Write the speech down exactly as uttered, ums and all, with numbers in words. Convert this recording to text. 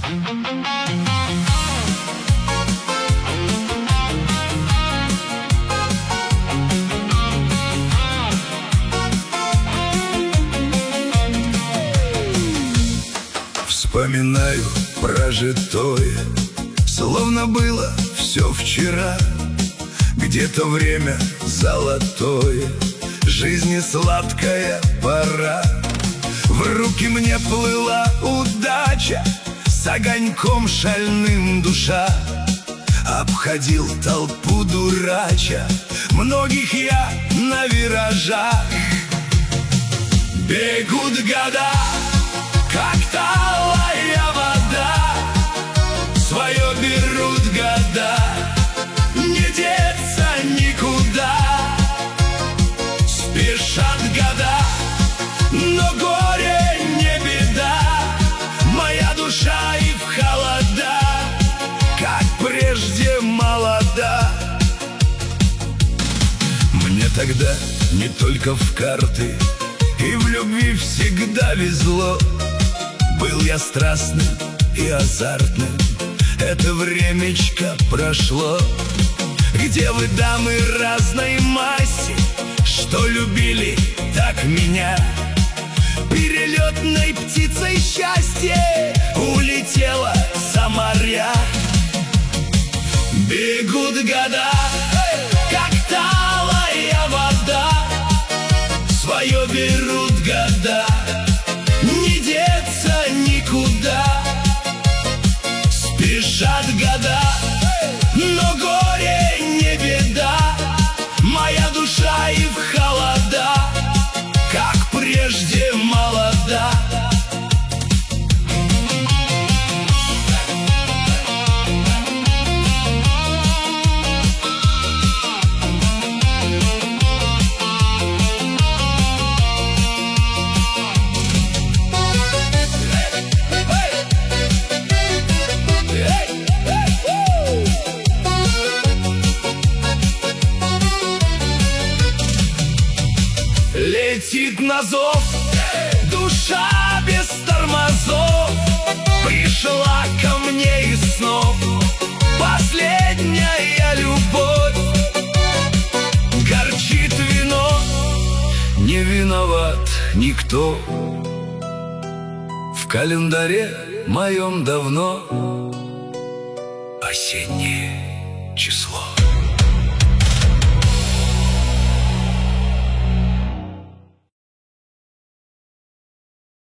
Вспоминаю прожитое, словно было все вчера. Где-то время золотое, жизни сладкая пора. В руки мне плыла удача, с огоньком шальным душа. Обходил толпу дурача, многих я на виражах. Бегут года, как талая вода, свое берут года, не деться никуда. Спешат года, но горе не беда, моя душа и в холода, как прежде молода. Мне тогда не только в карты и в любви всегда везло. Был я страстным и азартным, это времечко прошло. Где вы, дамы разной масти, что любили так меня? Перелетной птицей счастье улетела за моря. Бегут года, как талая вода, свое берут года, не деться никуда. Спешат года, но горе не беда, моя душа и в холода, как прежде молода. Летит на зов душа без тормозов, пришла ко мне из снов последняя любовь. Горчит вино, не виноват никто, в календаре моем давно осеннее число.